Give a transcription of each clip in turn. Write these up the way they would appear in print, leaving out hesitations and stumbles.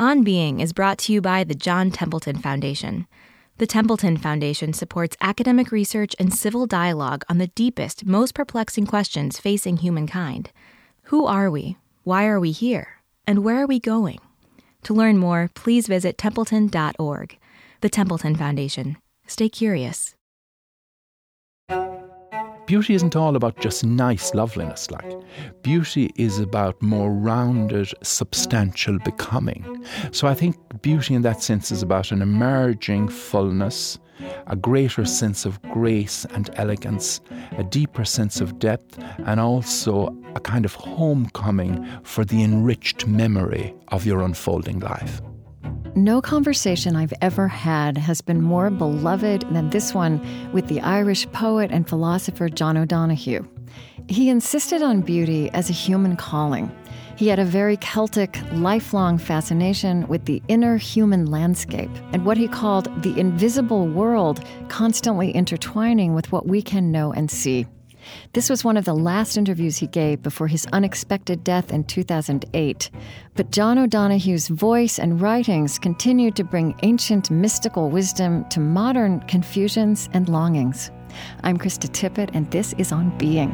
On Being is brought to you by the John Templeton Foundation. The Templeton Foundation supports academic research and civil dialogue on the deepest, most perplexing questions facing humankind. Who are we? Why are we here? And where are we going? To learn more, please visit templeton.org. The Templeton Foundation. Stay curious. Beauty isn't all about just nice loveliness, like. Beauty is about more rounded, substantial becoming. So I think beauty in that sense is about an emerging fullness, a greater sense of grace and elegance, a deeper sense of depth, and also a kind of homecoming for the enriched memory of your unfolding life. No conversation I've ever had has been more beloved than this one with the Irish poet and philosopher John O'Donohue. He insisted on beauty as a human calling. He had a very Celtic, lifelong fascination with the inner human landscape and what he called the invisible world constantly intertwining with what we can know and see. This was one of the last interviews he gave before his unexpected death in 2008. But John O'Donohue's voice and writings continued to bring ancient mystical wisdom to modern confusions and longings. I'm Krista Tippett, and this is On Being.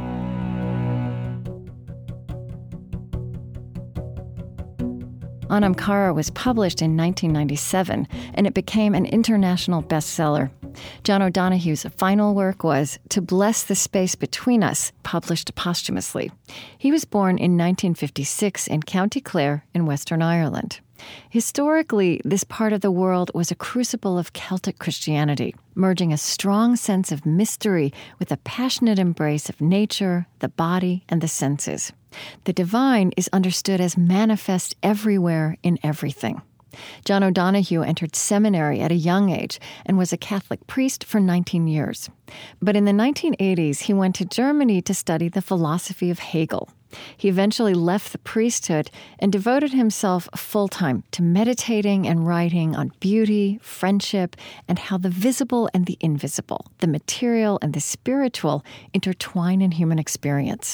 Anam Cara was published in 1997, and it became an international bestseller. John O'Donohue's final work was To Bless the Space Between Us, published posthumously. He was born in 1956 in County Clare in Western Ireland. Historically, this part of the world was a crucible of Celtic Christianity, merging a strong sense of mystery with a passionate embrace of nature, the body, and the senses. The divine is understood as manifest everywhere in everything. John O'Donohue entered seminary at a young age and was a Catholic priest for 19 years. But in the 1980s, he went to Germany to study the philosophy of Hegel. He eventually left the priesthood and devoted himself full-time to meditating and writing on beauty, friendship, and how the visible and the invisible, the material and the spiritual, intertwine in human experience.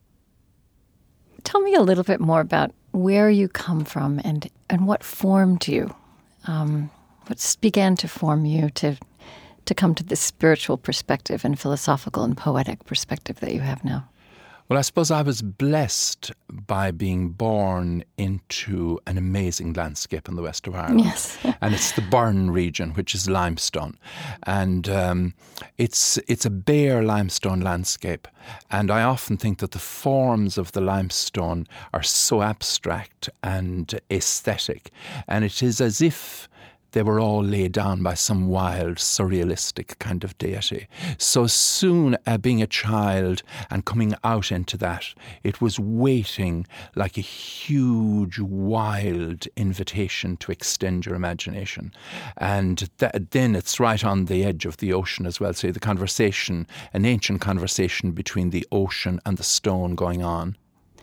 Tell me a little bit more about where you come from and what formed you, what began to form you to come to this spiritual perspective and philosophical and poetic perspective that you have now. Well, I suppose I was blessed by being born into an amazing landscape in the west of Ireland. Yes. And it's the Burren region, which is limestone. And it's a bare limestone landscape. And I often think that the forms of the limestone are so abstract and aesthetic. And it is as if they were all laid down by some wild, surrealistic kind of deity. So soon, being a child and coming out into that, it was waiting like a huge, wild invitation to extend your imagination. And then it's right on the edge of the ocean as well. So the conversation, an ancient conversation between the ocean and the stone going on.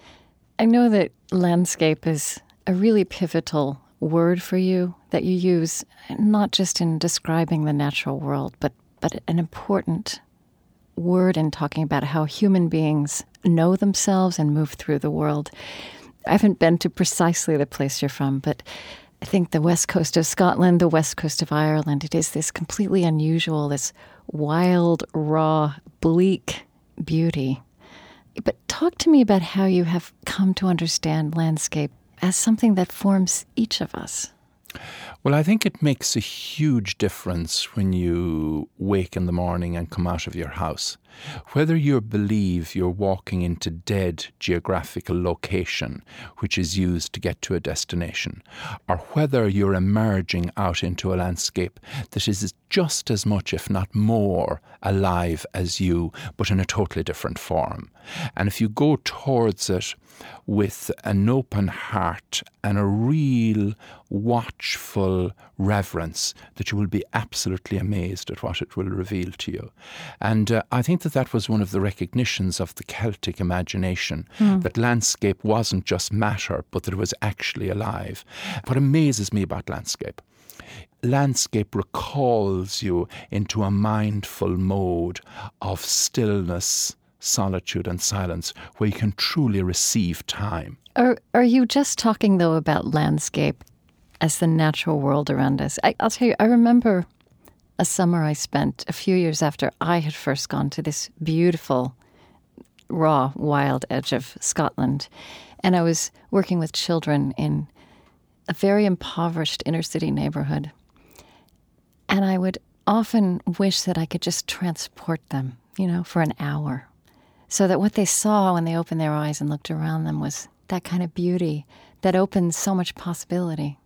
I know that landscape is a really pivotal word for you that you use not just in describing the natural world, but an important word in talking about how human beings know themselves and move through the world. I haven't been to precisely the place you're from, but I think the west coast of Scotland, the west coast of Ireland, it is this completely unusual, this wild, raw, bleak beauty. But talk to me about how you have come to understand landscape as something that forms each of us. Well, I think it makes a huge difference when you wake in the morning and come out of your house. Whether you believe you're walking into dead geographical location, which is used to get to a destination, or whether you're emerging out into a landscape that is just as much, if not more, alive as you, but in a totally different form. And if you go towards it with an open heart and a real watchful reverence, that you will be absolutely amazed at what it will reveal to you. And I think that was one of the recognitions of the Celtic imagination, that landscape wasn't just matter, but that it was actually alive. What amazes me about landscape recalls you into a mindful mode of stillness, solitude and silence, where you can truly receive time. Are you just talking, though, about landscape as the natural world around us. I'll tell you, I remember a summer I spent a few years after I had first gone to this beautiful, raw, wild edge of Scotland. And I was working with children in a very impoverished inner city neighborhood. And I would often wish that I could just transport them, for an hour, so that what they saw when they opened their eyes and looked around them was that kind of beauty that opens so much possibility.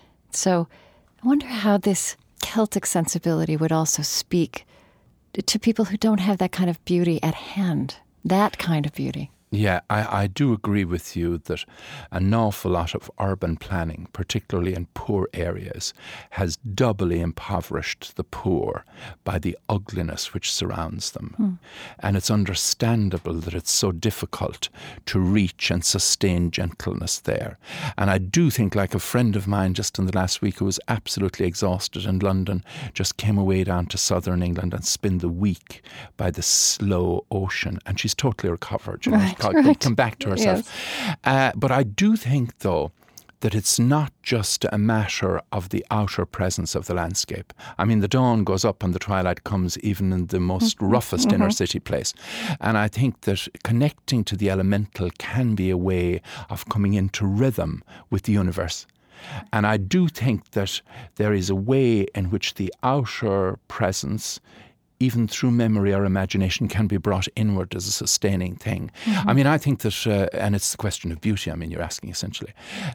So I wonder how this Celtic sensibility would also speak to people who don't have that kind of beauty at hand, that kind of beauty. Yeah, I do agree with you that an awful lot of urban planning, particularly in poor areas, has doubly impoverished the poor by the ugliness which surrounds them. And it's understandable that it's so difficult to reach and sustain gentleness there. And I do think, like a friend of mine just in the last week who was absolutely exhausted in London, just came away down to southern England and spent the week by the slow ocean. And she's totally recovered. Right. Come back to herself. Yes. But I do think, though, that it's not just a matter of the outer presence of the landscape. I mean, the dawn goes up and the twilight comes even in the most roughest inner city place. And I think that connecting to the elemental can be a way of coming into rhythm with the universe. And I do think that there is a way in which the outer presence, even through memory or imagination, can be brought inward as a sustaining thing. I mean, I think that, and it's the question of beauty, I mean, you're asking essentially,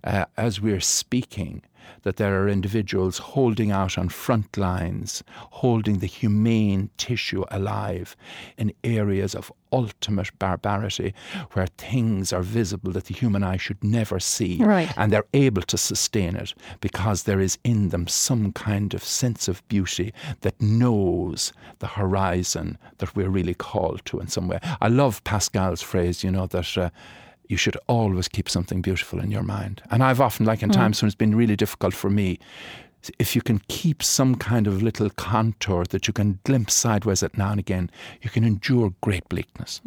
as we're speaking, that there are individuals holding out on front lines, holding the humane tissue alive in areas of ultimate barbarity where things are visible that the human eye should never see. Right. And they're able to sustain it because there is in them some kind of sense of beauty that knows the horizon that we're really called to in some way. I love Pascal's phrase, that you should always keep something beautiful in your mind. And I've often, like in times when it's been really difficult for me, if you can keep some kind of little contour that you can glimpse sideways at now and again, you can endure great bleakness.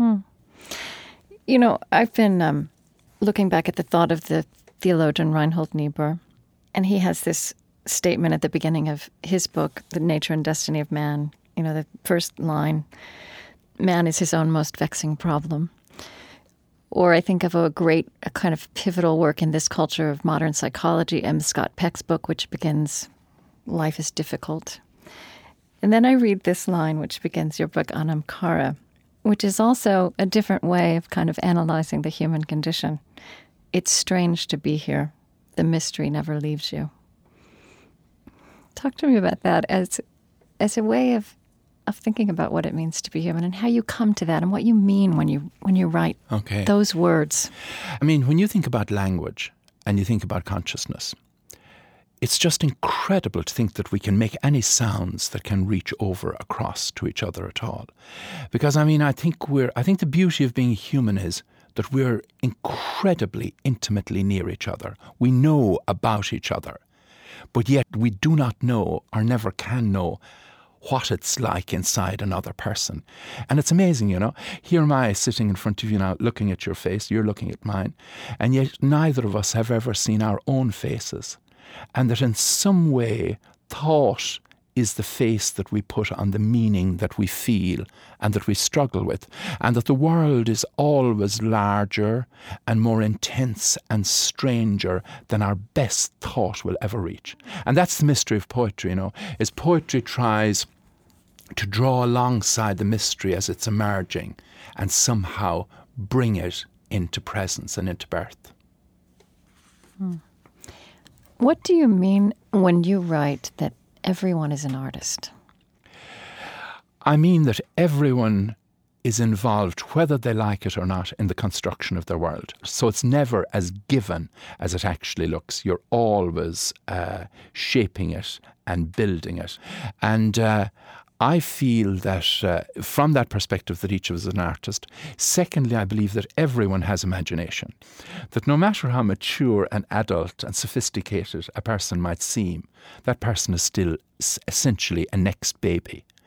I've been looking back at the thought of the theologian Reinhold Niebuhr, and he has this statement at the beginning of his book, The Nature and Destiny of Man. The first line, man is his own most vexing problem. Or I think of a kind of pivotal work in this culture of modern psychology, M. Scott Peck's book, which begins, life is difficult. And then I read this line, which begins your book, Anam Cara, which is also a different way of kind of analyzing the human condition. It's strange to be here. The mystery never leaves you. Talk to me about that as a way of thinking about what it means to be human and how you come to that and what you mean when you write those words. I mean, when you think about language and you think about consciousness, it's just incredible to think that we can make any sounds that can reach over across to each other at all. Because I think the beauty of being human is that we're incredibly intimately near each other. We know about each other, but yet we do not know or never can know what it's like inside another person. And it's amazing, Here am I sitting in front of you now, looking at your face, you're looking at mine, and yet neither of us have ever seen our own faces. And that in some way, thought is the face that we put on the meaning that we feel and that we struggle with. And that the world is always larger and more intense and stranger than our best thought will ever reach. And that's the mystery of poetry, is poetry tries to draw alongside the mystery as it's emerging and somehow bring it into presence and into birth. What do you mean when you write that everyone is an artist? I mean that everyone is involved, whether they like it or not, in the construction of their world. So it's never as given as it actually looks. You're always shaping it and building it. And I feel that from that perspective that each of us is an artist. Secondly, I believe that everyone has imagination. That no matter how mature and adult and sophisticated a person might seem, that person is still essentially a next baby.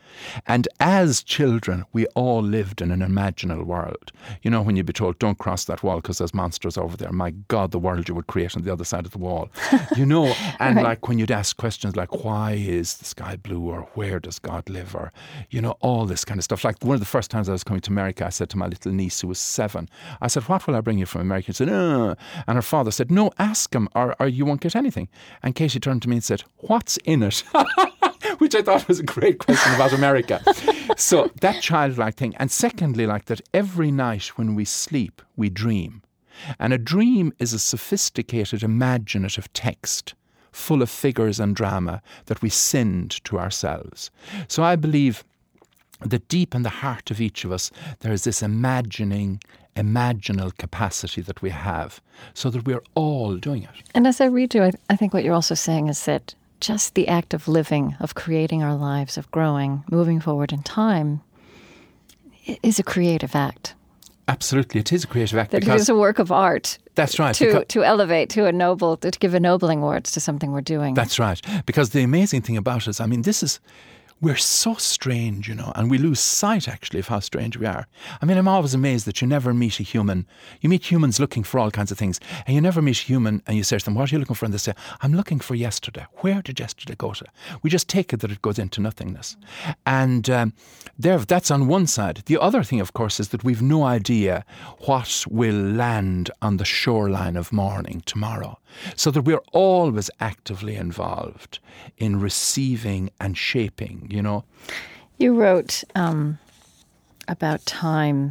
And as children, we all lived in an imaginal world. You know, when you'd be told, don't cross that wall because there's monsters over there. My God, the world you would create on the other side of the wall. You know, and Right. like when you'd ask questions like, why is the sky blue, or where does God live, or, you know, all this kind of stuff. Like one of the first times I was coming to America, I said to my little niece who was 7, I said, what will I bring you from America? She said, and her father said, no, ask him or you won't get anything. And Katie turned to me and said, what's in it? Which I thought was a great question about America. So that childlike thing. And secondly, like that every night when we sleep, we dream. And a dream is a sophisticated, imaginative text full of figures and drama that we send to ourselves. So I believe that deep in the heart of each of us, there is this imaginal capacity that we have, so that we're all doing it. And as I read you, I think what you're also saying is that just the act of living, of creating our lives, of growing, moving forward in time, is a creative act. Absolutely, it is a creative act. That it is a work of art. That's right. To elevate, to ennoble, to give ennobling words to something we're doing. That's right. Because the amazing thing about us, I mean, we're so strange, you know, and we lose sight, actually, of how strange we are. I mean, I'm always amazed that you never meet a human. You meet humans looking for all kinds of things, and you never meet a human and you say to them, what are you looking for? And they say, I'm looking for yesterday. Where did yesterday go to? We just take it that it goes into nothingness. And that's on one side. The other thing, of course, is that we've no idea what will land on the shoreline of morning tomorrow. So that we're always actively involved in receiving and shaping, you know. You wrote about time.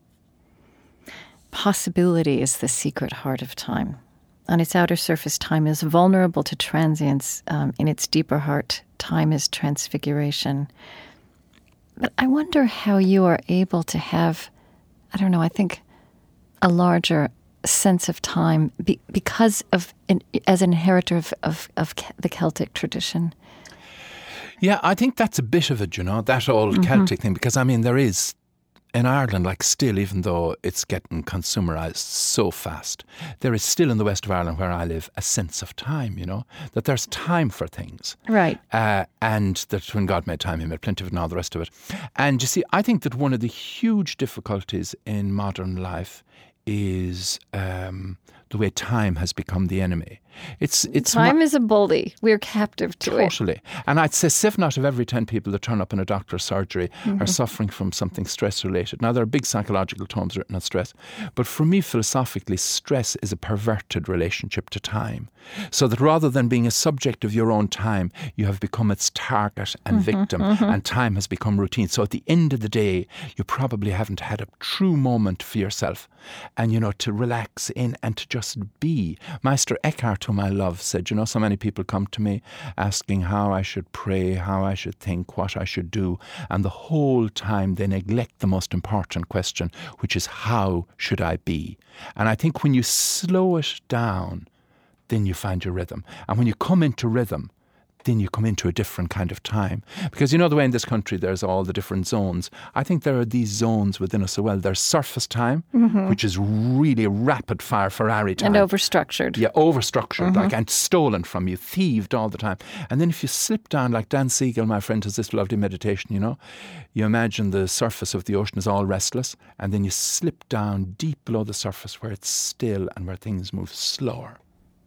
Possibility is the secret heart of time. On its outer surface, time is vulnerable to transience. In its deeper heart, time is transfiguration. But I wonder how you are able to have, I don't know, I think a larger sense of time because of, as an inheritor of the Celtic tradition. Yeah, I think that's a bit of it, you know, that old Celtic thing, because I mean, there is, in Ireland, like still, even though it's getting consumerised so fast, there is still in the west of Ireland where I live a sense of time, you know, that there's time for things. Right. And that when God made time, he made plenty of it and all the rest of it. And you see, I think that one of the huge difficulties in modern life is the way time has become the enemy. Time is a bully. We're captive to it. Totally. And I'd say 7 out of every 10 people that turn up in a doctor's surgery are suffering from something stress-related. Now, there are big psychological tomes written on stress, but for me, philosophically, stress is a perverted relationship to time. So that rather than being a subject of your own time, you have become its target and victim, and time has become routine. So at the end of the day, you probably haven't had a true moment for yourself and, you know, to relax in and to just be. Meister Eckhart, whom I love, said, you know, so many people come to me asking how I should pray, how I should think, what I should do, and the whole time they neglect the most important question, which is how should I be? And I think when you slow it down, then you find your rhythm. And when you come into rhythm, then you come into a different kind of time. Because you know the way in this country there's all the different zones. I think there are these zones within us as well. There's surface time, which is really rapid fire Ferrari time. And overstructured. Yeah, overstructured, like, and stolen from you, thieved all the time. And then if you slip down, like Dan Siegel, my friend, has this lovely meditation, you know. You imagine the surface of the ocean is all restless, and then you slip down deep below the surface where it's still and where things move slower.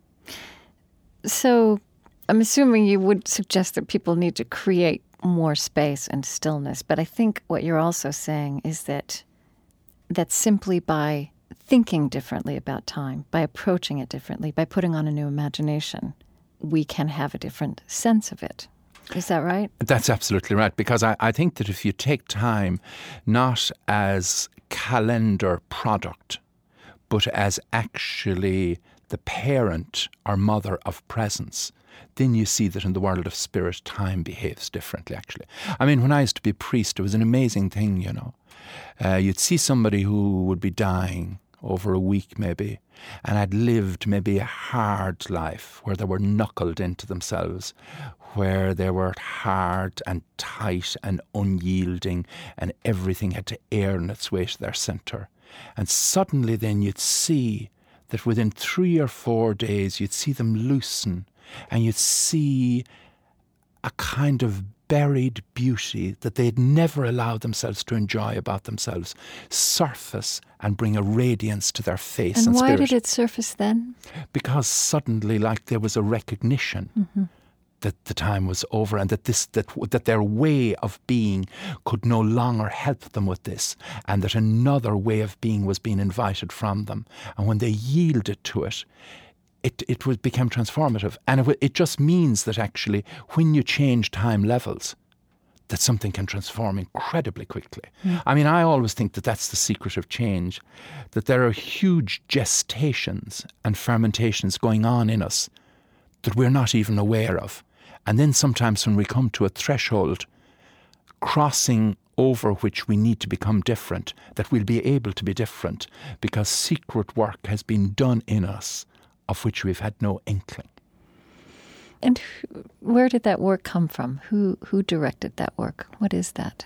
So I'm assuming you would suggest that people need to create more space and stillness. But I think what you're also saying is that simply by thinking differently about time, by approaching it differently, by putting on a new imagination, we can have a different sense of it. Is that right? That's absolutely right, because I think that if you take time not as calendar product, but as actually the parent or mother of presence, then you see that in the world of spirit, time behaves differently, actually. I mean, when I used to be a priest, it was an amazing thing, you know. You'd see somebody who would be dying over a week maybe, and had lived maybe a hard life where they were knuckled into themselves, where they were hard and tight and unyielding, and everything had to earn its way to their centre. And suddenly then you'd see that within 3 or 4 days you'd see them loosen, and you'd see a kind of buried beauty that they had never allowed themselves to enjoy about themselves surface and bring a radiance to their face and spirit. And why did it surface then? Because suddenly, like, there was a recognition that the time was over, and that their way of being could no longer help them with this, and that another way of being was being invited from them. And when they yielded to it, it became transformative. And it just means that actually, when you change time levels, that something can transform incredibly quickly. I mean, I always think that that's the secret of change, that there are huge gestations and fermentations going on in us that we're not even aware of. And then sometimes when we come to a threshold, crossing over which we need to become different, that we'll be able to be different because secret work has been done in us of which we've had no inkling. And where did that work come from? Who directed that work? What is that?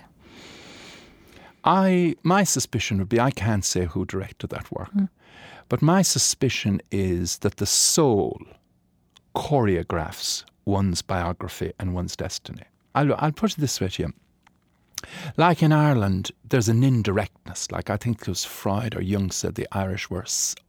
My suspicion would be, I can't say who directed that work, but my suspicion is that the soul choreographs one's biography and one's destiny. I'll put it this way to you. Like in Ireland, there's an indirectness. Like I think it was Freud or Jung said the Irish were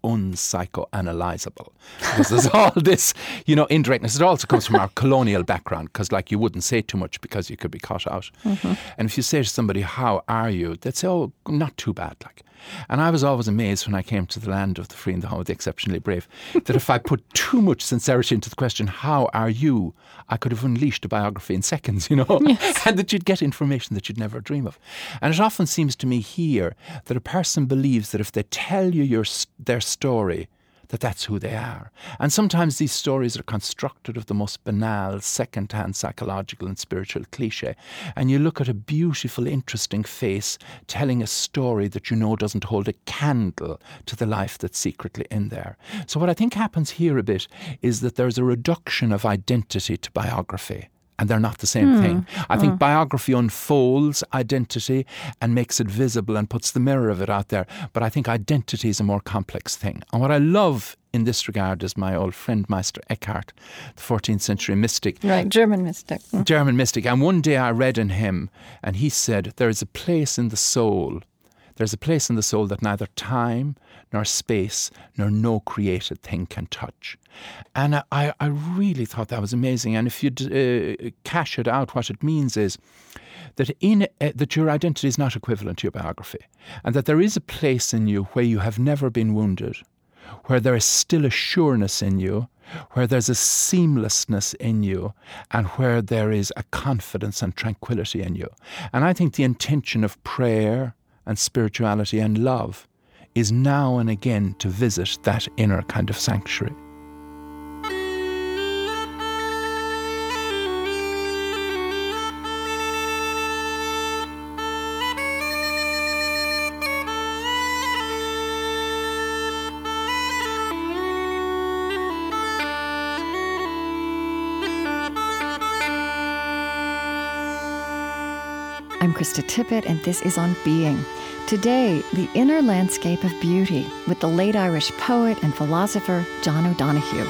unpsychoanalyzable. Because there's all this, indirectness. It also comes from our colonial background, because like you wouldn't say too much because you could be caught out. And if you say to somebody, how are you? They'd say, oh, not too bad. Like. And I was always amazed when I came to the land of the free and the home of the exceptionally brave, that if I put too much sincerity into the question, how are you? I could have unleashed a biography in seconds, Yes. and that you'd get information that you'd never dream of. And it often seems to me here that a person believes that if they tell you their story, that's who they are. And sometimes these stories are constructed of the most banal, second-hand psychological and spiritual cliché. And you look at a beautiful, interesting face telling a story that doesn't hold a candle to the life that's secretly in there. So what I think happens here a bit is that there's a reduction of identity to biography. And they're not the same thing. I think biography unfolds identity and makes it visible and puts the mirror of it out there. But I think identity is a more complex thing. And what I love in this regard is my old friend Meister Eckhart, the 14th century mystic. Right, German mystic. German mystic. And one day I read in him, and he said, there is a place in the soul. There's a place in the soul that neither time, nor space, nor no created thing can touch. And I really thought that was amazing. And if you cash it out, what it means is that that your identity is not equivalent to your biography, and that there is a place in you where you have never been wounded, where there is still a sureness in you, where there's a seamlessness in you, and where there is a confidence and tranquility in you. And I think the intention of prayer and spirituality and love is now and again to visit that inner kind of sanctuary. I'm Krista Tippett, and this is On Being. Today, the inner landscape of beauty with the late Irish poet and philosopher John O'Donohue.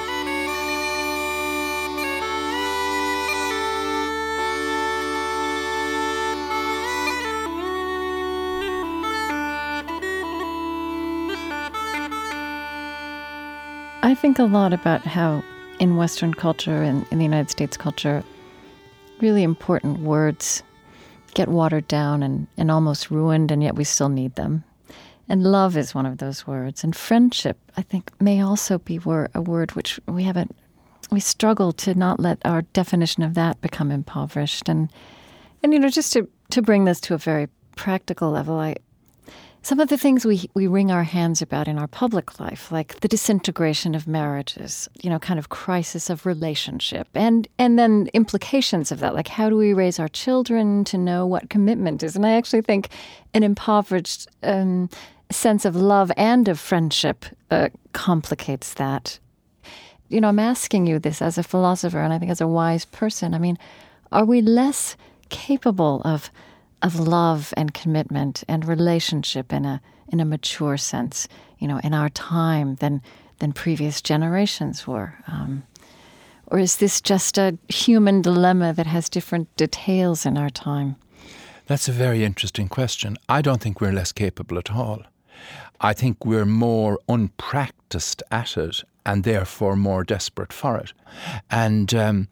I think a lot about how in Western culture and in the United States culture, really important words get watered down and almost ruined, and yet we still need them. And love is one of those words. And friendship, I think, may also be a word which we struggle to not let our definition of that become impoverished. And just to bring this to a very practical level, some of the things we wring our hands about in our public life, like the disintegration of marriages, kind of crisis of relationship, and then implications of that, like how do we raise our children to know what commitment is? And I actually think an impoverished sense of love and of friendship complicates that. I'm asking you this as a philosopher, and I think as a wise person. I mean, are we less capable of love and commitment and relationship in a mature sense, in our time than previous generations were? Or is this just a human dilemma that has different details in our time? That's a very interesting question. I don't think we're less capable at all. I think we're more unpracticed at it and therefore more desperate for it. And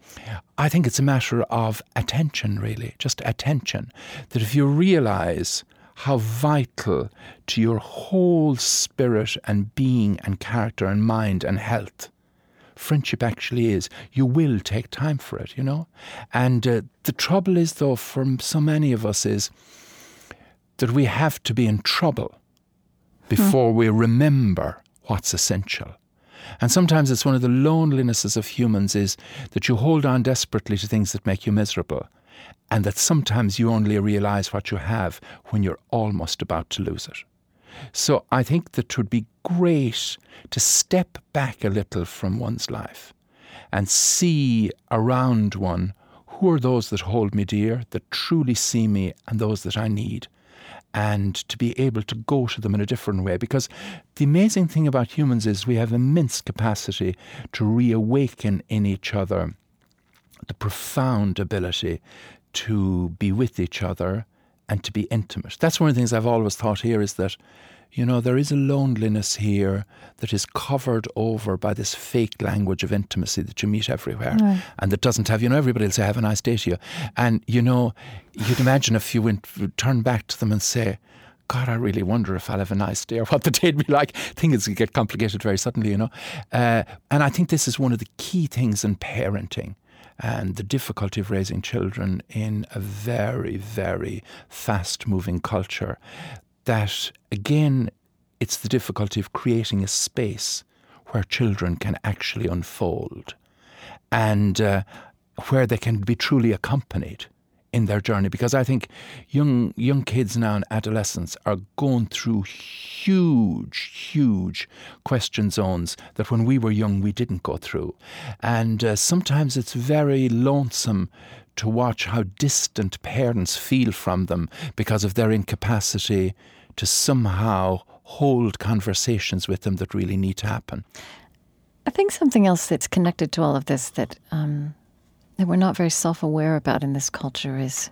I think it's a matter of attention, really, just attention. That if you realise how vital to your whole spirit and being and character and mind and health friendship actually is, you will take time for it, you know. And the trouble is, though, for so many of us is that we have to be in trouble before we remember what's essential. And sometimes it's one of the lonelinesses of humans is that you hold on desperately to things that make you miserable, and that sometimes you only realise what you have when you're almost about to lose it. So I think that it would be great to step back a little from one's life and see around one who are those that hold me dear, that truly see me, and those that I need, and to be able to go to them in a different way. Because the amazing thing about humans is we have immense capacity to reawaken in each other the profound ability to be with each other and to be intimate. That's one of the things I've always thought here is that, you know, there is a loneliness here that is covered over by this fake language of intimacy that you meet everywhere, and that doesn't have, you know, everybody will say, have a nice day to you. And, you know, you'd imagine if you turn back to them and say, God, I really wonder if I'll have a nice day or what the day'd be like. Things get complicated very suddenly, you know. And I think this is one of the key things in parenting and the difficulty of raising children in a very, very fast-moving culture. That, again, it's the difficulty of creating a space where children can actually unfold and where they can be truly accompanied in their journey. Because I think young kids now and adolescents are going through huge question zones that when we were young we didn't go through. And sometimes it's very lonesome to watch how distant parents feel from them because of their incapacity to somehow hold conversations with them that really need to happen. I think something else that's connected to all of this that we're not very self-aware about in this culture is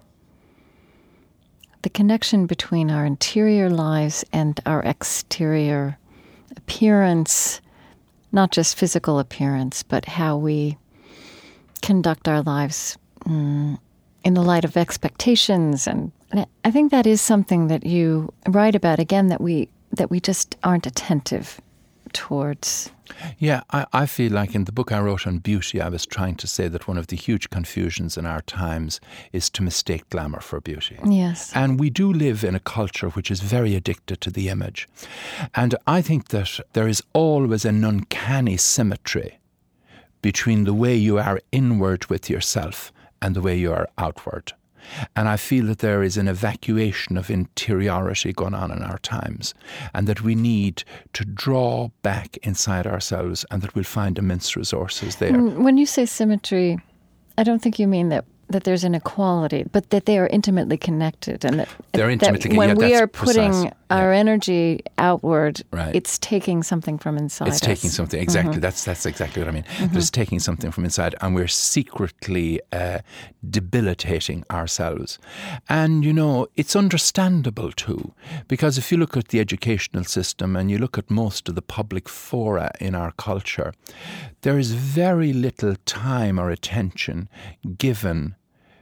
the connection between our interior lives and our exterior appearance, not just physical appearance, but how we conduct our lives in the light of expectations. And I think that is something that you write about, again, that we just aren't attentive towards. Yeah, I feel like in the book I wrote on beauty, I was trying to say that one of the huge confusions in our times is to mistake glamour for beauty. Yes. And we do live in a culture which is very addicted to the image. And I think that there is always an uncanny symmetry between the way you are inward with yourself and the way you are outward. And I feel that there is an evacuation of interiority going on in our times, and that we need to draw back inside ourselves, and that we'll find immense resources there. When you say symmetry, I don't think you mean that there's an equality, but that they are intimately connected, and that they're intimately that when we are putting precise. our energy outward, right, it's taking something from inside. It's taking something, exactly. That's exactly what I mean. It's taking something from inside, and we're secretly debilitating ourselves. And, you know, it's understandable too, because if you look at the educational system and you look at most of the public fora in our culture, there is very little time or attention given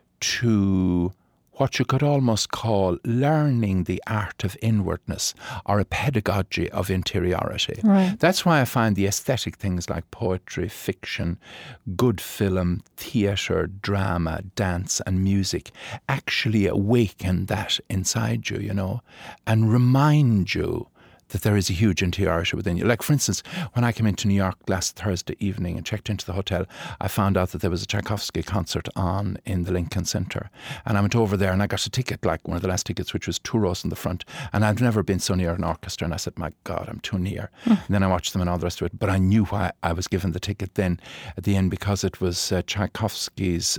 to what you could almost call learning the art of inwardness, or a pedagogy of interiority. Right. That's why I find the aesthetic things like poetry, fiction, good film, theatre, drama, dance and music actually awaken that inside you, you know, and remind you that there is a huge interiority within you. Like, for instance, when I came into New York last Thursday evening and checked into the hotel, I found out that there was a Tchaikovsky concert on in the Lincoln Center. And I went over there and I got a ticket, like one of the last tickets, which was 2 rows in the front. And I've never been so near an orchestra. And I said, my God, I'm too near. And then I watched them and all the rest of it. But I knew why I was given the ticket then at the end, because it was Tchaikovsky's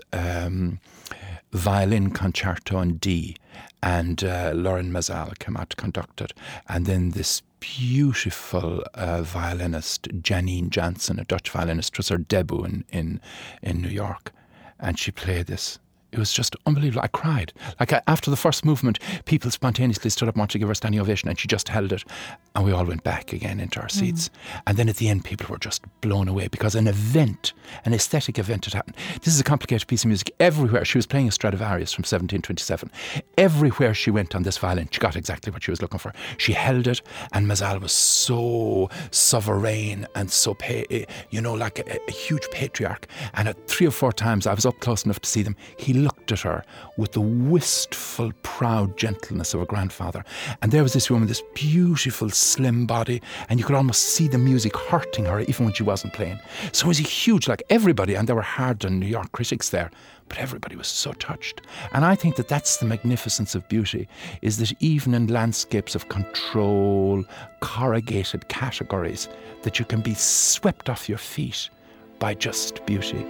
violin concerto in D, and Lauren Mazal came out to conduct it, and then this beautiful violinist, Janine Jansen, a Dutch violinist. It was her debut in New York. And she played this. It was just unbelievable. I cried. After the first movement, people spontaneously stood up and wanted to give her a standing ovation, and she just held it. And we all went back again into our seats. And then at the end, people were just blown away because an aesthetic event had happened. This is a complicated piece of music. Everywhere, she was playing a Stradivarius from 1727. Everywhere she went on this violin, she got exactly what she was looking for. She held it, and Mazal was so sovereign and so, like a huge patriarch. And at 3 or 4 times, I was up close enough to see them, he looked at her with the wistful, proud gentleness of a grandfather. And there was this woman, this beautiful, slim body, and you could almost see the music hurting her even when she wasn't playing. So it was a huge, everybody, and there were hard New York critics there, but everybody was so touched. And I think that that's the magnificence of beauty, is that even in landscapes of control, corrugated categories, that you can be swept off your feet by just beauty.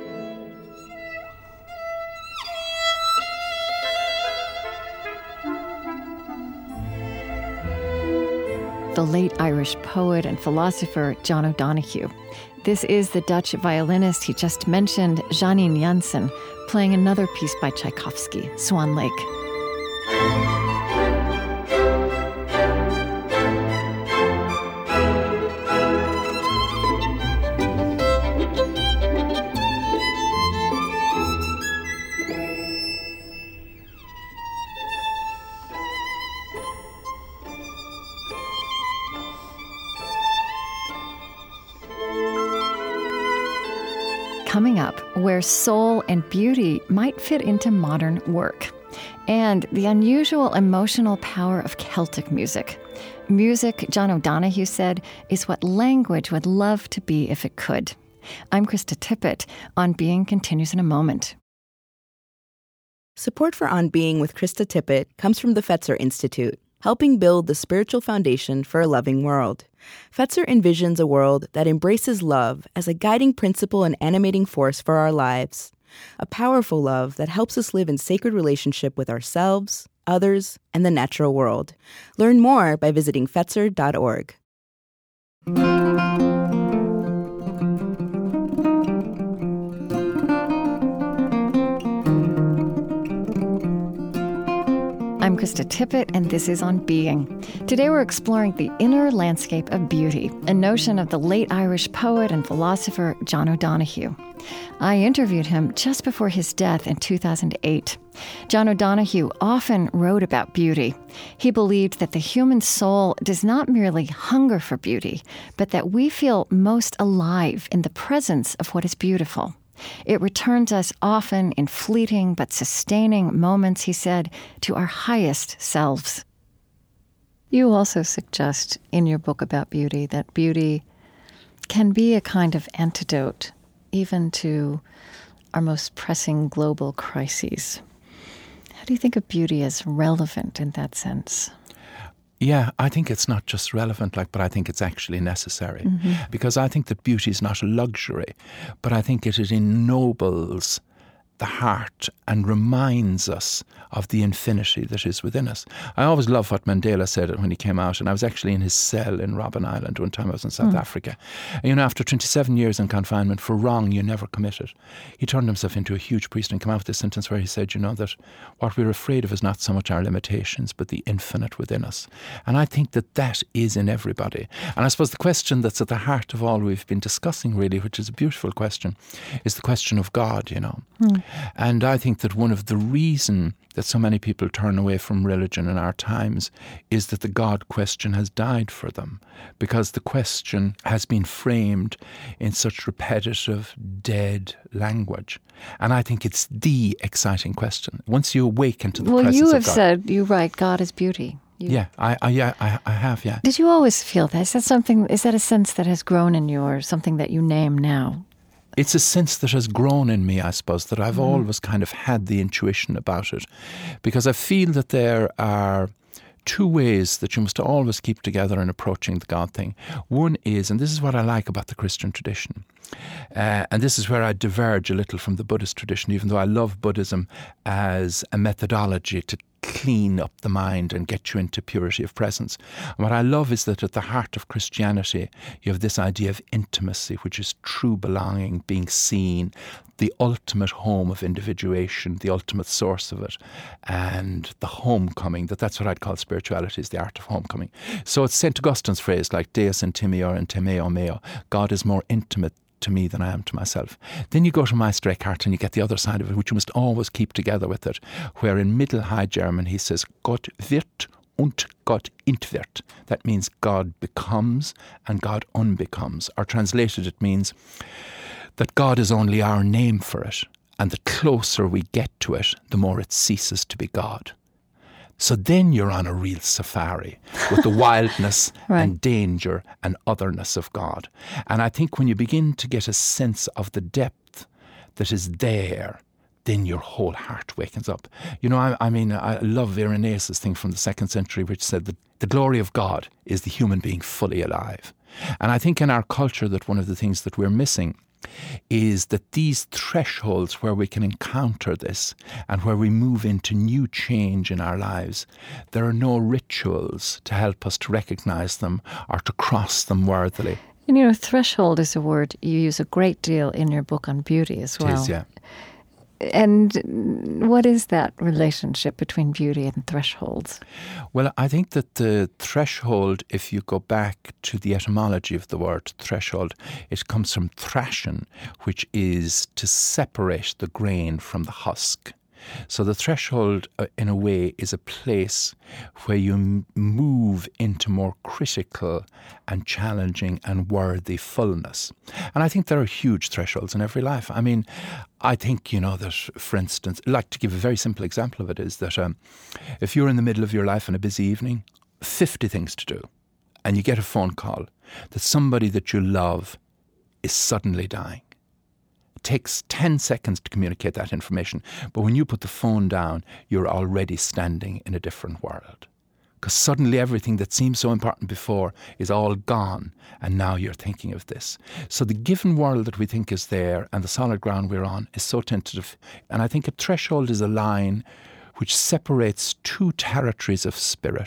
The late Irish poet and philosopher John O'Donohue. This is the Dutch violinist he just mentioned, Janine Jansen, playing another piece by Tchaikovsky, Swan Lake. Coming up, where soul and beauty might fit into modern work, and the unusual emotional power of Celtic music. Music, John O'Donohue said, is what language would love to be if it could. I'm Krista Tippett. On Being continues in a moment. Support for On Being with Krista Tippett comes from the Fetzer Institute, helping build the spiritual foundation for a loving world. Fetzer envisions a world that embraces love as a guiding principle and animating force for our lives. A powerful love that helps us live in sacred relationship with ourselves, others, and the natural world. Learn more by visiting Fetzer.org. I'm Krista Tippett, and this is On Being. Today we're exploring the inner landscape of beauty, a notion of the late Irish poet and philosopher John O'Donohue. I interviewed him just before his death in 2008. John O'Donohue often wrote about beauty. He believed that the human soul does not merely hunger for beauty, but that we feel most alive in the presence of what is beautiful. It returns us often in fleeting but sustaining moments, he said, to our highest selves. You also suggest in your book about beauty that beauty can be a kind of antidote even to our most pressing global crises. How do you think of beauty as relevant in that sense? Yeah, I think it's not just relevant, but I think it's actually necessary. Because I think that beauty is not a luxury, but I think it ennobles the heart and reminds us of the infinity that is within us. I always love what Mandela said when he came out, and I was actually in his cell in Robben Island one time. I was in South Africa. And, after 27 years in confinement for wrong you never committed, he turned himself into a huge priest and came out with this sentence where he said, that what we're afraid of is not so much our limitations, but the infinite within us. And I think that that is in everybody. And I suppose the question that's at the heart of all we've been discussing, really, which is a beautiful question, is the question of God, And I think that one of the reasons that so many people turn away from religion in our times is that the God question has died for them, because the question has been framed in such repetitive, dead language. And I think it's the exciting question. Once you awaken to the presence of God. Well, you have said, you write, God is beauty. I have. Did you always feel that? Is that a sense that has grown in you, or something that you name now? It's a sense that has grown in me, I suppose, that I've always kind of had the intuition about it. Because I feel that there are two ways that you must always keep together in approaching the God thing. One is, and this is what I like about the Christian tradition, and this is where I diverge a little from the Buddhist tradition, even though I love Buddhism as a methodology to clean up the mind and get you into purity of presence. And what I love is that at the heart of Christianity, you have this idea of intimacy, which is true belonging, being seen, the ultimate home of individuation, the ultimate source of it, and the homecoming. That's what I'd call spirituality, is the art of homecoming. So it's St. Augustine's phrase, like Deus intimior and temeo meo. God is more intimate to me than I am to myself. Then you go to Meister Eckhart and you get the other side of it, which you must always keep together with it, where in Middle High German he says, Gott wird und Gott entwirrt. That means God becomes and God unbecomes. Or translated, it means that God is only our name for it, and the closer we get to it, the more it ceases to be God. So then you're on a real safari with the wildness right. and danger and otherness of God. And I think when you begin to get a sense of the depth that is there, then your whole heart wakens up. You know, I mean, I love Irenaeus' thing from the 2nd century, which said that the glory of God is the human being fully alive. And I think in our culture that one of the things that we're missing is that these thresholds where we can encounter this and where we move into new change in our lives, there are no rituals to help us to recognise them or to cross them worthily. And you know, threshold is a word you use a great deal in your book on beauty as well. It is, yeah. And what is that relationship between beauty and thresholds? Well, I think that the threshold, if you go back to the etymology of the word threshold, it comes from thrashen, which is to separate the grain from the husk. So the threshold, in a way, is a place where you move into more critical and challenging and worthy fullness. And I think there are huge thresholds in every life. I mean, I think, you know, that, for instance, like to give a very simple example of it, is that if you're in the middle of your life on a busy evening, 50 things to do, and you get a phone call that somebody that you love is suddenly dying. It takes 10 seconds to communicate that information, but when you put the phone down, you're already standing in a different world. Because suddenly everything that seemed so important before is all gone, and now you're thinking of this. So the given world that we think is there and the solid ground we're on is so tentative. And I think a threshold is a line which separates two territories of spirit.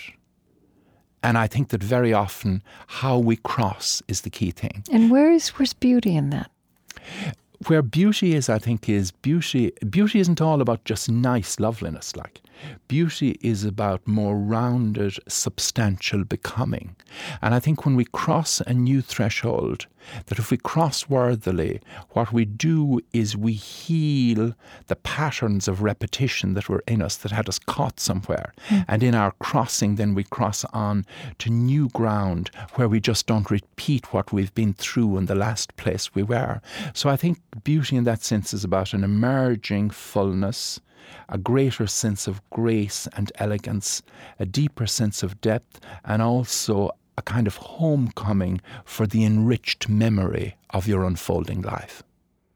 And I think that very often how we cross is the key thing. And where's beauty in that? Where beauty is, I think, is beauty. Beauty isn't all about just nice loveliness, like. Beauty is about more rounded, substantial becoming. And I think when we cross a new threshold, that if we cross worthily, what we do is we heal the patterns of repetition that were in us, that had us caught somewhere. And in our crossing, then we cross on to new ground where we just don't repeat what we've been through in the last place we were. So I think beauty in that sense is about an emerging fullness, a greater sense of grace and elegance, a deeper sense of depth, and also a kind of homecoming for the enriched memory of your unfolding life.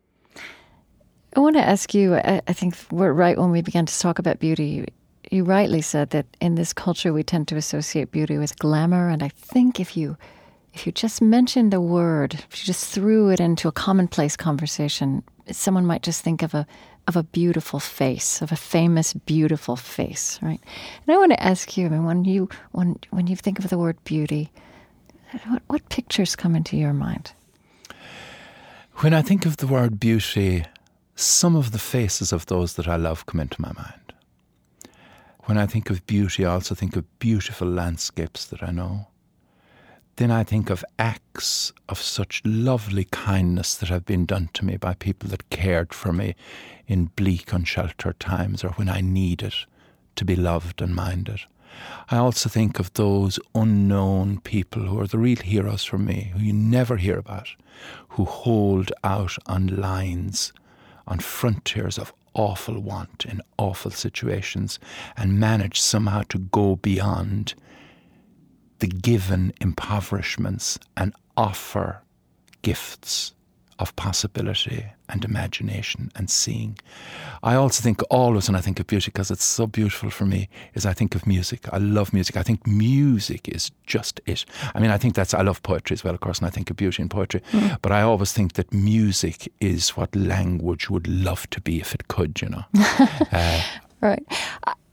I want to ask you, I think we're right when we began to talk about beauty. You rightly said that in this culture we tend to associate beauty with glamour, and I think if you just mentioned a word, if you just threw it into a commonplace conversation, someone might just think of a beautiful face, of a famous, beautiful face, right? And I want to ask you, I mean, when you think of the word beauty, what pictures come into your mind? When I think of the word beauty, some of the faces of those that I love come into my mind. When I think of beauty, I also think of beautiful landscapes that I know. Then I think of acts of such lovely kindness that have been done to me by people that cared for me in bleak, unsheltered times, or when I needed to be loved and minded. I also think of those unknown people who are the real heroes for me, who you never hear about, who hold out on lines, on frontiers of awful want in awful situations, and manage somehow to go beyond the given impoverishments and offer gifts of possibility and imagination and seeing. I also think always when I think of beauty, because it's so beautiful for me, is I think of music. I love music. I think music is just it. I mean, I love poetry as well, of course, and I think of beauty in poetry. But I always think that music is what language would love to be if it could, you know. Right.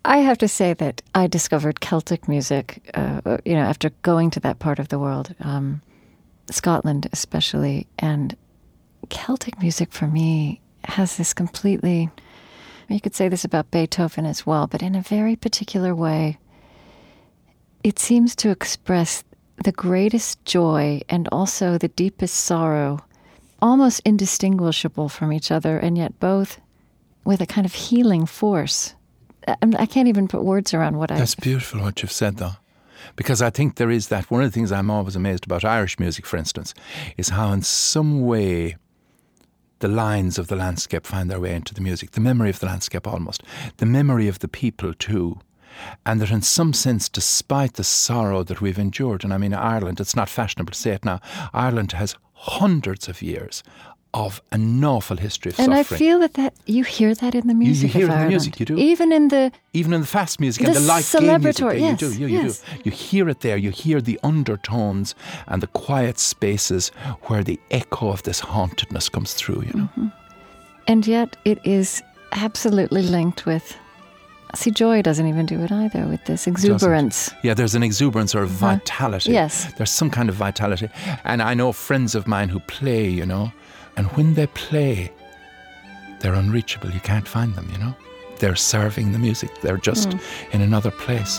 I have to say that I discovered Celtic music, after going to that part of the world, Scotland especially, and Celtic music for me has this completely, you could say this about Beethoven as well, but in a very particular way, it seems to express the greatest joy and also the deepest sorrow, almost indistinguishable from each other, and yet both with a kind of healing force. I can't even put words around what That's beautiful what you've said, though. Because I think there is that. One of the things I'm always amazed about Irish music, for instance, is how in some way the lines of the landscape find their way into the music. The memory of the landscape almost. The memory of the people too. And that in some sense, despite the sorrow that we've endured, and I mean Ireland, it's not fashionable to say it now, Ireland has hundreds of years of an awful history of suffering. And I feel that you hear that in the music of Ireland. You hear it in the music, you do. Even in the fast music and the light game music. Yes, you do. You hear it there. You hear the undertones and the quiet spaces where the echo of this hauntedness comes through, you know. Mm-hmm. And yet it is absolutely linked with... See, joy doesn't even do it either, with this exuberance. Yeah, there's an exuberance or vitality. Yes. There's some kind of vitality. And I know friends of mine who play, you know, and when they play, they're unreachable. You can't find them, you know. They're serving the music. They're just in another place.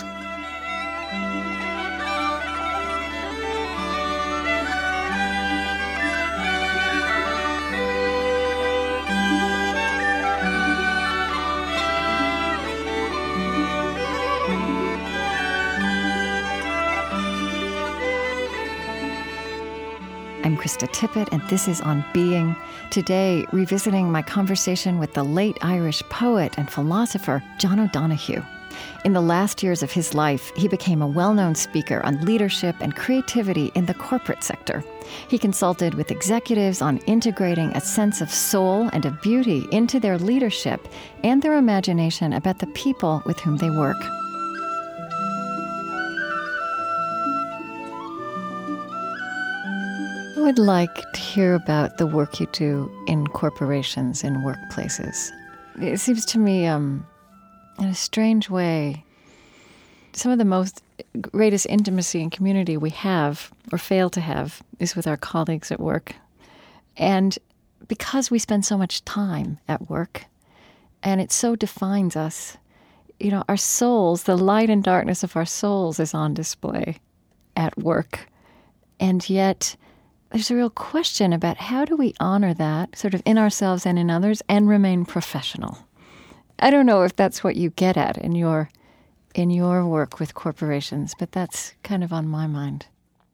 I'm Krista Tippett, and this is On Being. Today, revisiting my conversation with the late Irish poet and philosopher John O'Donohue. In the last years of his life, he became a well-known speaker on leadership and creativity in the corporate sector. He consulted with executives on integrating a sense of soul and of beauty into their leadership and their imagination about the people with whom they work. I would like to hear about the work you do in corporations, in workplaces. It seems to me, in a strange way, some of the most greatest intimacy and community we have, or fail to have, is with our colleagues at work. And because we spend so much time at work, and it so defines us, you know, our souls, the light and darkness of our souls is on display at work. And yet... there's a real question about how do we honor that sort of in ourselves and in others and remain professional. I don't know if that's what you get at in your work with corporations, but that's kind of on my mind.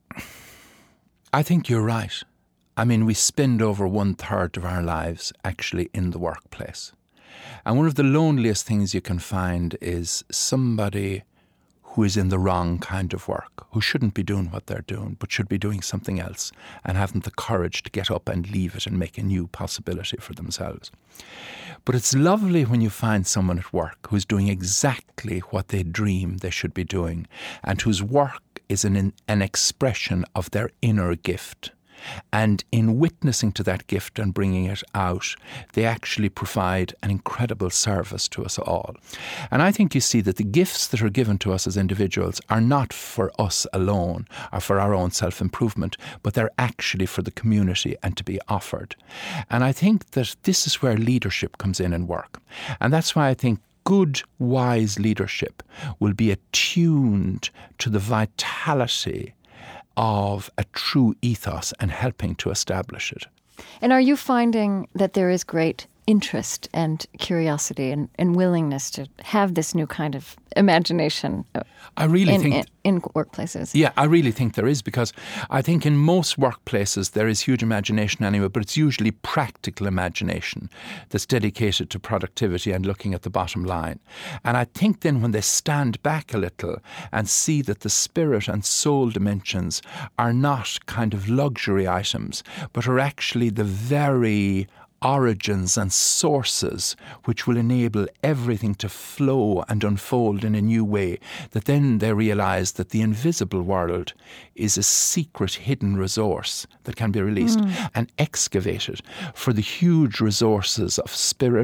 I think you're right. I mean, we spend over 1/3 of our lives actually in the workplace. And one of the loneliest things you can find is somebody who is in the wrong kind of work, who shouldn't be doing what they're doing, but should be doing something else and haven't the courage to get up and leave it and make a new possibility for themselves. But it's lovely when you find someone at work who's doing exactly what they dream they should be doing and whose work is an expression of their inner gift. And in witnessing to that gift and bringing it out, they actually provide an incredible service to us all. And I think you see that the gifts that are given to us as individuals are not for us alone or for our own self-improvement, but they're actually for the community and to be offered. And I think that this is where leadership comes in work. And that's why I think good, wise leadership will be attuned to the vitality of a true ethos and helping to establish it. And are you finding that there is great interest and curiosity and willingness to have this new kind of imagination I really think in workplaces? Yeah, I really think there is, because I think in most workplaces there is huge imagination anyway, but it's usually practical imagination that's dedicated to productivity and looking at the bottom line. And I think then when they stand back a little and see that the spirit and soul dimensions are not kind of luxury items, but are actually the very origins and sources which will enable everything to flow and unfold in a new way, that then they realise that the invisible world is a secret hidden resource that can be released and excavated for the huge resources of spirit,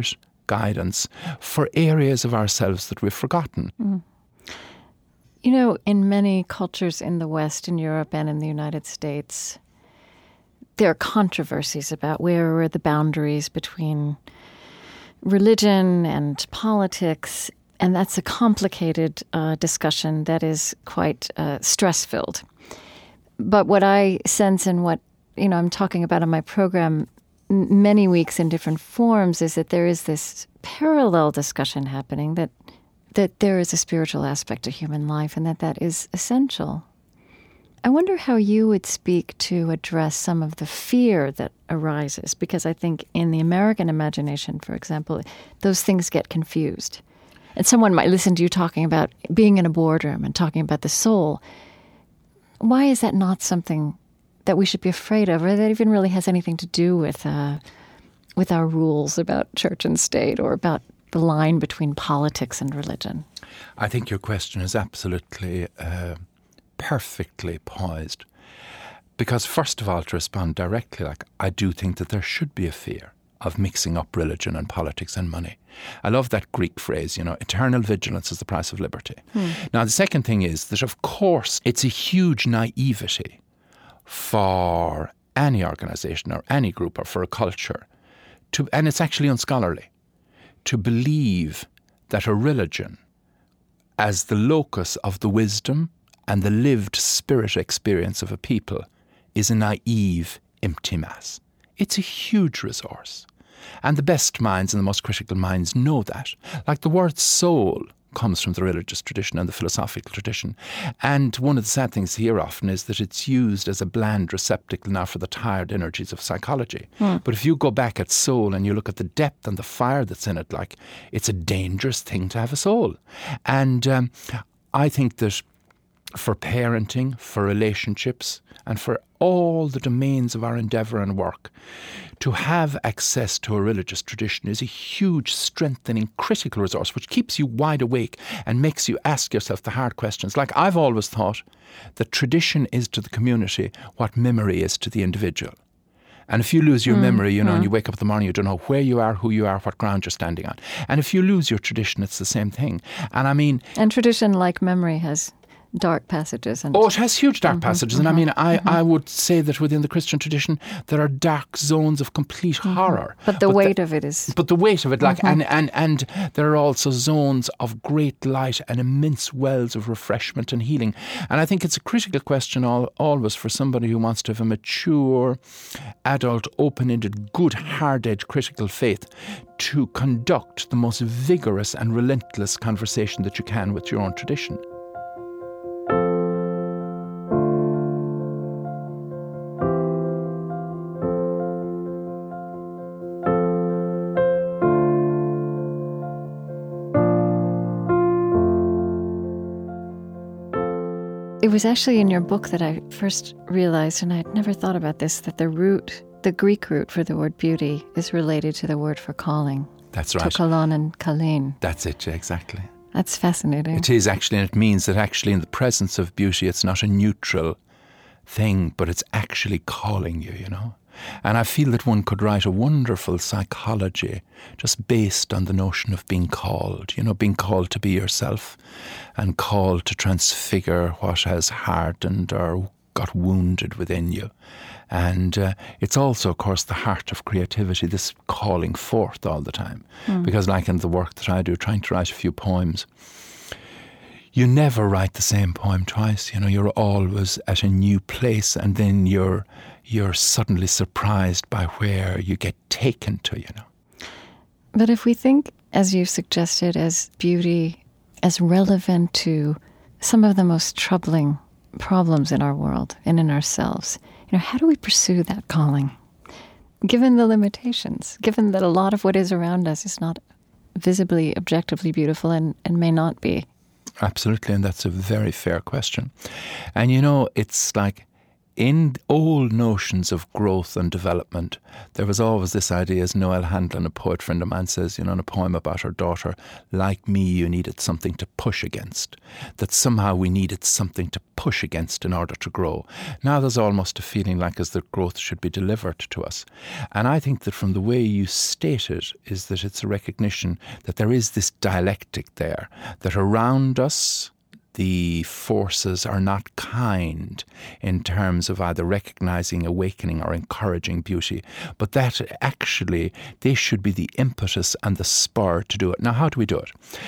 guidance for areas of ourselves that we've forgotten. Mm. You know, in many cultures in the West, in Europe and in the United States, there are controversies about where are the boundaries between religion and politics, and that's a complicated discussion that is quite stress-filled. But what I sense and what, you know, I'm talking about in my program many weeks in different forms is that there is this parallel discussion happening that there is a spiritual aspect to human life and that is essential. I wonder how you would speak to address some of the fear that arises, because I think in the American imagination, for example, those things get confused. And someone might listen to you talking about being in a boardroom and talking about the soul. Why is that not something that we should be afraid of, or that even really has anything to do with our rules about church and state or about the line between politics and religion? I think your question is absolutely perfectly poised. Because first of all, to respond directly, I do think that there should be a fear of mixing up religion and politics and money. I love that Greek phrase, eternal vigilance is the price of liberty. Now, the second thing is that, of course, it's a huge naivety for any organisation or any group or for a culture, and it's actually unscholarly, to believe that a religion, as the locus of the wisdom and the lived spirit experience of a people, is a naive, empty mass. It's a huge resource. And the best minds and the most critical minds know that. Like the word soul comes from the religious tradition and the philosophical tradition. And one of the sad things here often is that it's used as a bland receptacle now for the tired energies of psychology. But if you go back at soul and you look at the depth and the fire that's in it, it's a dangerous thing to have a soul. And I think that for parenting, for relationships, and for all the domains of our endeavour and work, to have access to a religious tradition is a huge, strengthening, critical resource which keeps you wide awake and makes you ask yourself the hard questions. I've always thought that tradition is to the community what memory is to the individual. And if you lose your memory, and you wake up in the morning, you don't know where you are, who you are, what ground you're standing on. And if you lose your tradition, it's the same thing. And tradition, like memory, has dark passages. It has huge dark passages. And I would say that within the Christian tradition, there are dark zones of complete horror. But the weight of it is... But the weight of it, and there are also zones of great light and immense wells of refreshment and healing. And I think it's a critical question always for somebody who wants to have a mature, adult, open-ended, good, hard-edged critical faith to conduct the most vigorous and relentless conversation that you can with your own tradition. It was actually in your book that I first realized, and I'd never thought about this, that the Greek root for the word beauty is related to the word for calling. That's right. Tokalon and kalin. That's it, exactly. That's fascinating. It is actually, and it means that actually in the presence of beauty, it's not a neutral thing, but it's actually calling you, And I feel that one could write a wonderful psychology just based on the notion of being called, being called to be yourself and called to transfigure what has hardened or got wounded within you. And it's also, of course, the heart of creativity, this calling forth all the time. Because like in the work that I do, trying to write a few poems, you never write the same poem twice. You're always at a new place, and then you're suddenly surprised by where you get taken to, But if we think, as you suggested, as beauty as relevant to some of the most troubling problems in our world and in ourselves, how do we pursue that calling? Given the limitations, given that a lot of what is around us is not visibly, objectively beautiful and may not be. Absolutely, and that's a very fair question. And it's in old notions of growth and development, there was always this idea, as Noel Handlin, a poet friend of mine, says, in a poem about her daughter, like me, you needed something to push against. That somehow we needed something to push against in order to grow. Now there's almost a feeling like as that growth should be delivered to us. And I think that from the way you state it, is that it's a recognition that there is this dialectic there, that around us, the forces are not kind in terms of either recognizing, awakening, or encouraging beauty, but that actually they should be the impetus and the spur to do it. Now, how do we do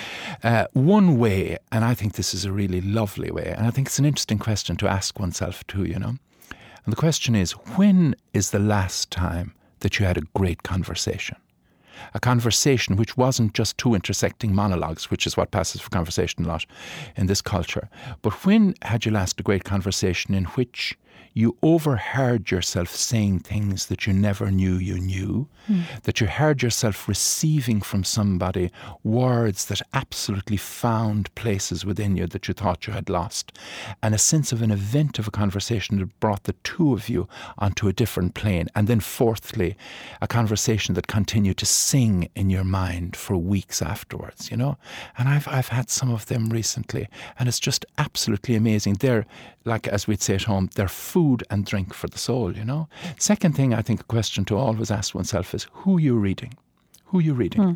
it? One way, and I think this is a really lovely way, and I think it's an interesting question to ask oneself too, And the question is, when is the last time that you had a great conversation? A conversation which wasn't just two intersecting monologues, which is what passes for conversation a lot in this culture. But when had you last a great conversation in which you overheard yourself saying things that you never knew you knew, that you heard yourself receiving from somebody words that absolutely found places within you that you thought you had lost, and a sense of an event of a conversation that brought the two of you onto a different plane. And then fourthly, a conversation that continued to sing in your mind for weeks afterwards, And I've had some of them recently, and it's just absolutely amazing. They're, like as we'd say at home, they're food and drink for the soul, Second thing, I think a question to always ask oneself is, who are you reading? Who are you reading?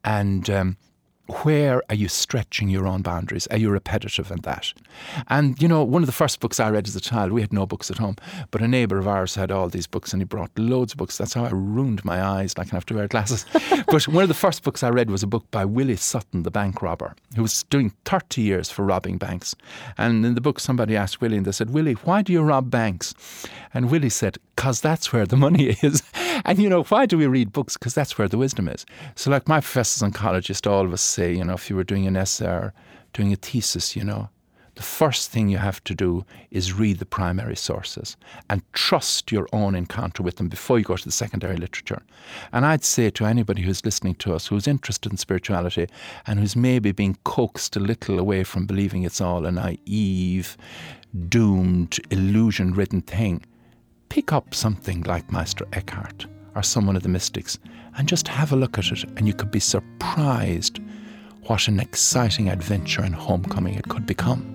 And where are you stretching your own boundaries? Are you repetitive in that? And, one of the first books I read as a child, we had no books at home, but a neighbour of ours had all these books and he brought loads of books. That's how I ruined my eyes, like I have to wear glasses. But one of the first books I read was a book by Willie Sutton, the bank robber, who was doing 30 years for robbing banks. And in the book, somebody asked Willie, and they said, Willie, why do you rob banks? And Willie said, 'cause that's where the money is. And, why do we read books? Because that's where the wisdom is. So like my professors in college used to always say, if you were doing an essay or doing a thesis, the first thing you have to do is read the primary sources and trust your own encounter with them before you go to the secondary literature. And I'd say to anybody who's listening to us, who's interested in spirituality and who's maybe being coaxed a little away from believing it's all a naive, doomed, illusion-ridden thing, pick up something like Meister Eckhart or some one of the mystics and just have a look at it, and you could be surprised what an exciting adventure and homecoming it could become.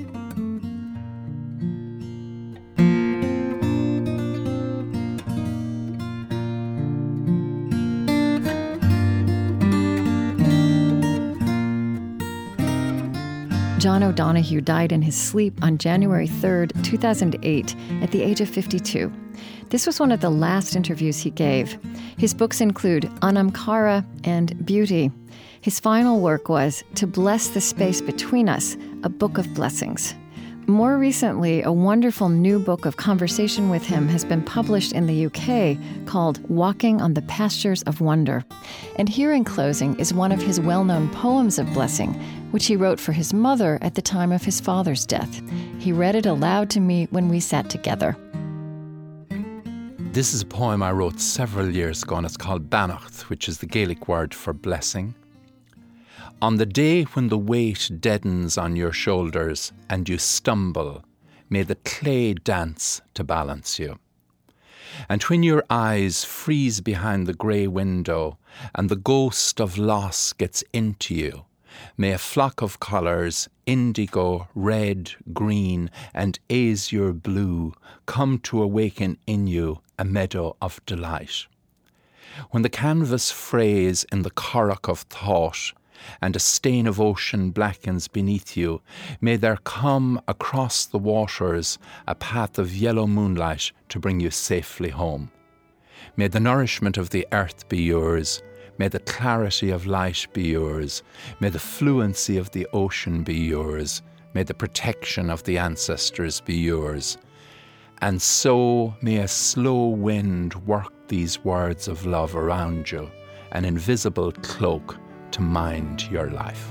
John O'Donohue died in his sleep on January 3rd, 2008, at the age of 52. This was one of the last interviews he gave. His books include Anam Cara and Beauty. His final work was To Bless the Space Between Us, a book of blessings. More recently, a wonderful new book of conversation with him has been published in the UK called Walking on the Pastures of Wonder. And here in closing is one of his well-known poems of blessing, which he wrote for his mother at the time of his father's death. He read it aloud to me when we sat together. This is a poem I wrote several years ago, and it's called Bannacht, which is the Gaelic word for blessing. On the day when the weight deadens on your shoulders and you stumble, may the clay dance to balance you. And when your eyes freeze behind the grey window and the ghost of loss gets into you, may a flock of colours, indigo, red, green, and azure blue, come to awaken in you a meadow of delight. When the canvas frays in the currach of thought, and a stain of ocean blackens beneath you, may there come across the waters a path of yellow moonlight to bring you safely home. May the nourishment of the earth be yours, may the clarity of light be yours, may the fluency of the ocean be yours, may the protection of the ancestors be yours. And so may a slow wind work these words of love around you, an invisible cloak to mind your life.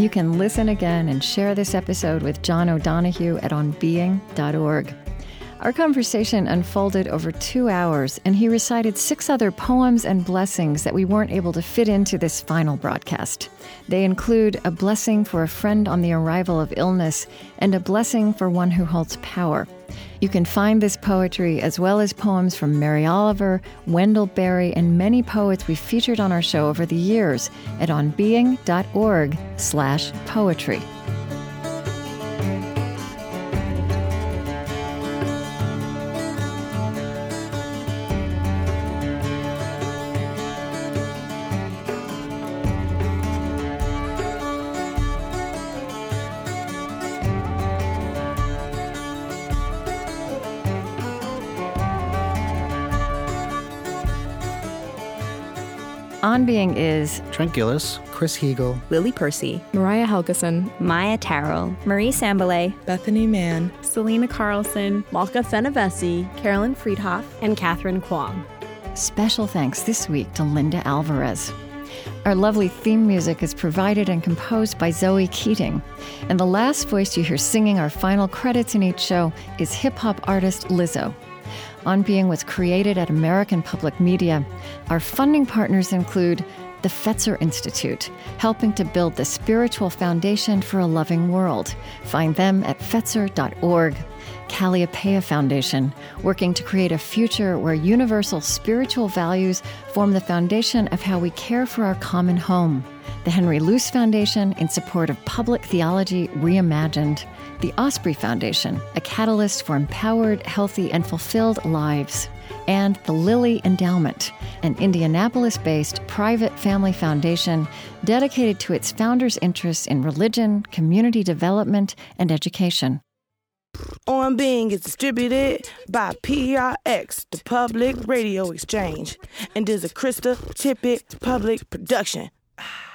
you can listen again and share this episode with John O'Donohue at onbeing.org. Our conversation unfolded over 2 hours, and he recited 6 other poems and blessings that we weren't able to fit into this final broadcast. They include a blessing for a friend on the arrival of illness and a blessing for one who holds power. You can find this poetry as well as poems from Mary Oliver, Wendell Berry, and many poets we've featured on our show over the years at onbeing.org/poetry. On Being is Trent Gillis, Chris Heagle, Lily Percy, Mariah Helgeson, Maya Terrell, Marie Sambalay, Bethany Mann, Selena Carlson, Malka Fenavesi, Carolyn Friedhoff, and Catherine Kwong. Special thanks this week to Linda Alvarez. Our lovely theme music is provided and composed by Zoe Keating. And the last voice you hear singing our final credits in each show is hip-hop artist Lizzo. On Being was created at American Public Media. Our funding partners include the Fetzer Institute, helping to build the spiritual foundation for a loving world. Find them at fetzer.org. Calliopeia Foundation, working to create a future where universal spiritual values form the foundation of how we care for our common home. The Henry Luce Foundation, in support of public theology reimagined. The Osprey Foundation, a catalyst for empowered, healthy, and fulfilled lives. And the Lilly Endowment, an Indianapolis-based private family foundation dedicated to its founders' interests in religion, community development, and education. On Being is distributed by PRX, the Public Radio Exchange, and is a Krista Tippett public production.